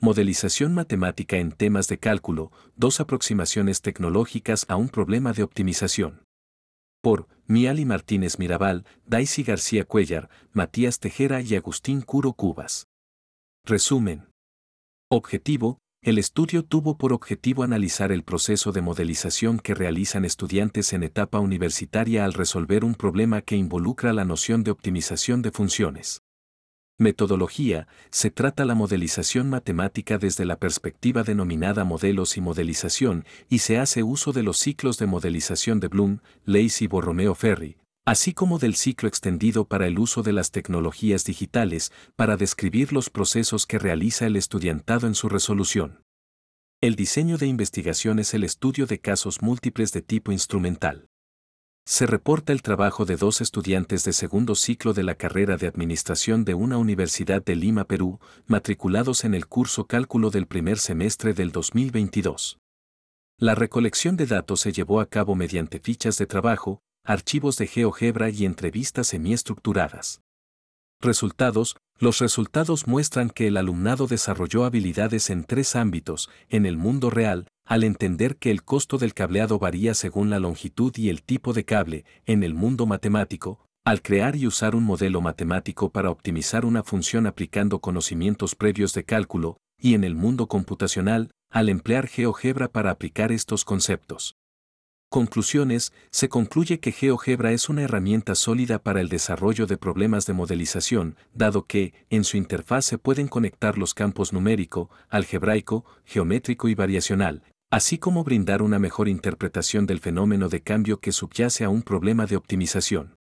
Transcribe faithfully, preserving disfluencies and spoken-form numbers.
Modelización matemática en temas de cálculo, dos aproximaciones tecnológicas a un problema de optimización. Por Miali Martínez Mirabal, Daisy García Cuellar, Matías Tejera y Agustín Curo Cubas. Resumen. Objetivo. El estudio tuvo por objetivo analizar el proceso de modelización que realizan estudiantes en etapa universitaria al resolver un problema que involucra la noción de optimización de funciones. Metodología. Se trata la modelización matemática desde la perspectiva denominada modelos y modelización, y se hace uso de los ciclos de modelización de Bloom, Leys y Borromeo-Ferri, así como del ciclo extendido para el uso de las tecnologías digitales, para describir los procesos que realiza el estudiantado en su resolución. El diseño de investigación es el estudio de casos múltiples de tipo instrumental. Se reporta el trabajo de dos estudiantes de segundo ciclo de la carrera de Administración de una universidad de Lima, Perú, matriculados en el curso Cálculo del primer semestre del dos mil veintidós. La recolección de datos se llevó a cabo mediante fichas de trabajo, archivos de GeoGebra y entrevistas semiestructuradas. Resultados. Los resultados muestran que el alumnado desarrolló habilidades en tres ámbitos: en el mundo real, al entender que el costo del cableado varía según la longitud y el tipo de cable; en el mundo matemático, al crear y usar un modelo matemático para optimizar una función aplicando conocimientos previos de cálculo; y en el mundo computacional, al emplear GeoGebra para aplicar estos conceptos. Conclusiones. Se concluye que GeoGebra es una herramienta sólida para el desarrollo de problemas de modelización, dado que, en su interfaz se pueden conectar los campos numérico, algebraico, geométrico y variacional, así como brindar una mejor interpretación del fenómeno de cambio que subyace a un problema de optimización.